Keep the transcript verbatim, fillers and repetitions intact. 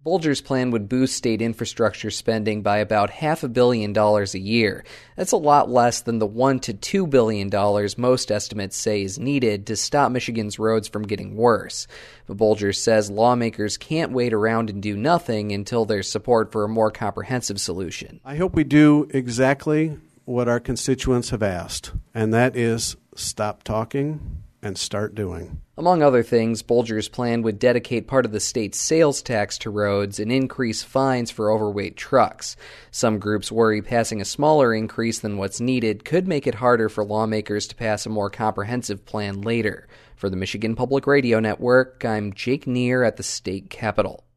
Bulger's plan would boost state infrastructure spending by about half a billion dollars a year. That's a lot less than the one to two billion dollars most estimates say is needed to stop Michigan's roads from getting worse. But Bulger says lawmakers can't wait around and do nothing until there's support for a more comprehensive solution. I hope we do exactly what our constituents have asked, and that is stop talking and start doing. Among other things, Bulger's plan would dedicate part of the state's sales tax to roads and increase fines for overweight trucks. Some groups worry passing a smaller increase than what's needed could make it harder for lawmakers to pass a more comprehensive plan later. For the Michigan Public Radio Network, I'm Jake Neer at the state capitol.